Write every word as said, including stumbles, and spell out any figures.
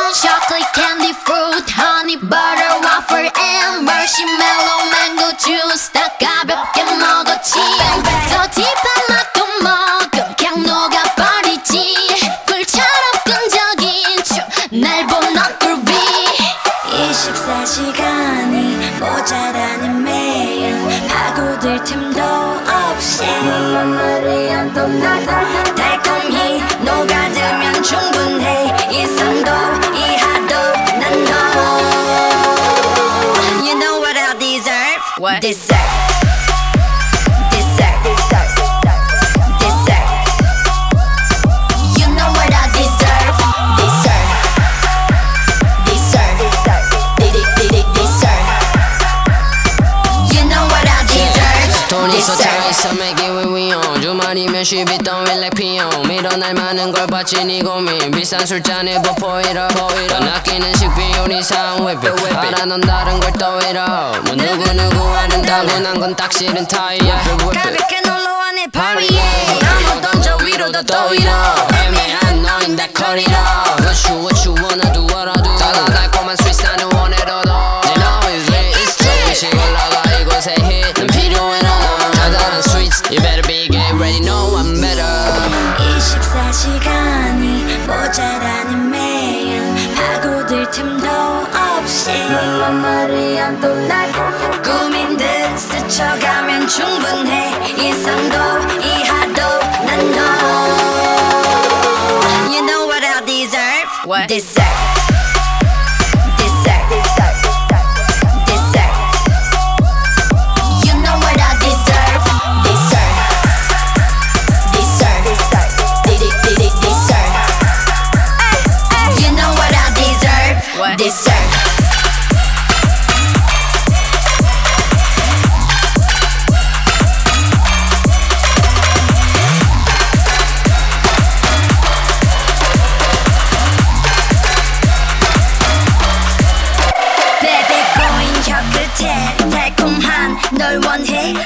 chocolate candy fruit honey butter waffle and marshmallow mango juice 다 가볍게 먹었지 더 딥한 맛도 먹어 그냥 녹아버리지 꿀처럼 끈적인 춤날 본 얼굴 위 이십사 시간이 모자라는 매일 파고들 틈도 없이 달콤히 녹아들면 충분해 이상도 이하도 난 너 You know what I deserve? What? Deserve Deserve Deserve You know what I deserve? Deserve Deserve Deserve Deserve You know what I deserve? 돈 있어 Deserve 차 있어 make it when we on 주말이면 쉬비 don't feel like 피용 밀어날 많은 걸 봤지 니 고민 비싼 술잔에 버포이러 넌 아끼는 식비율이 상회비 알아 넌 다른 걸 떠이러 뭐 누구누구 하는다고 난 건 딱 싫은 타이야 가볍게 놀러와 내 파리에 한번 던져 위로 더 떠이러 애매한 너인 다 커리러 What you what you wanna do what I do 달라 달콤한 스윗 나는 원해도 더 You know it's lit it's lit 시 올라가 이곳에 hit 난 필요해 너 달달한 sweets You better be get ready know I'm better 이십사 시간이 모자라는 매일 파고들 틈도 없이 꾸민 듯 스쳐가면 충분해 이상도 이하도 난 너 You know what I deserve? What? Deserve Deserve Deserve You know what I deserve? Deserve Deserve Deserve You know what I deserve? What? Deserve 베베 꼬인 혀 끝에 달콤한 널 원해